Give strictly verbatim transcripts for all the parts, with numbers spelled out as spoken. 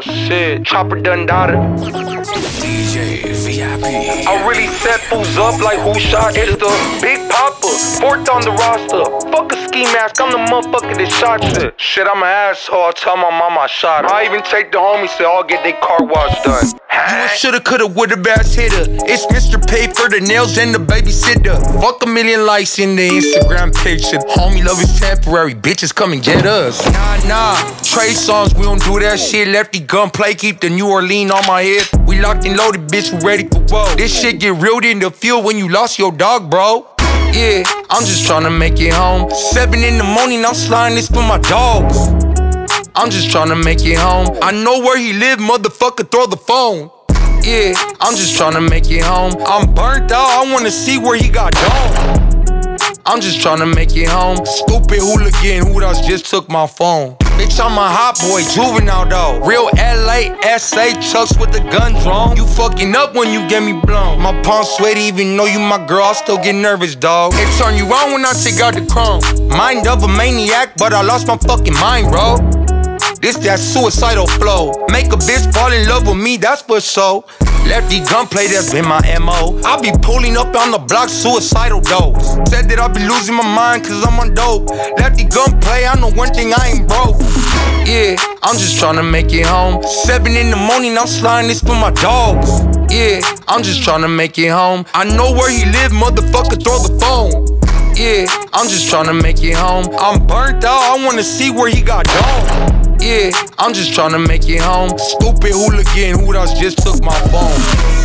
Oh shit, Chopper done died. D J V I P. I really set fools up like who shot is the Big Papa, fourth on the roster. Fuck a ski mask, I'm the motherfucker that shot shit. Shit, I'm an asshole, I tell my mama I shot her. I even take the homies, say I'll get their car wash done. You a shoulda, coulda, woulda, bass hitter. It's Mister Pay for the nails and the babysitter. Fuck a million likes in the Instagram picture. Homie love is temporary, bitches come and get us. Nah, nah, Trey songs, we don't do that shit. Lefty gunplay, keep the New Orleans on my hip. We locked and loaded, bitch, we ready for war. This shit get real in the field when you lost your dog, bro. Yeah, I'm just tryna make it home. Seven in the morning, I'm sliding this for my dogs. I'm just tryna make it home. I know where he live, motherfucker, throw the phone. Yeah, I'm just tryna make it home. I'm burnt out, I wanna see where he got gone. I'm just tryna make it home. Stupid hooligan, who else just took my phone? Bitch, I'm a hot boy, juvenile though. Real L A S A chucks with the gun drawn. You fucking up when you get me blown. My palms sweaty, even though you my girl, I still get nervous, dog. It turn you on when I take out the chrome. Mind of a maniac, but I lost my fucking mind, bro. This that suicidal flow. Make a bitch fall in love with me, that's for sure. Lefty gunplay, that's been my M O. I be pulling up on the block, suicidal dose. Said that I be losing my mind cause I'm on dope. Lefty gunplay, I know one thing, I ain't broke. Yeah, I'm just tryna make it home. Seven in the morning, I'm sliding this for my dogs. Yeah, I'm just tryna make it home. I know where he live, motherfucker, throw the phone. Yeah, I'm just tryna make it home. I'm burnt out, I wanna see where he got gone. Yeah, I'm just tryna make it home. Stupid hooligan, who else just took my phone?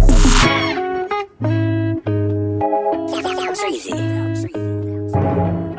Crazy.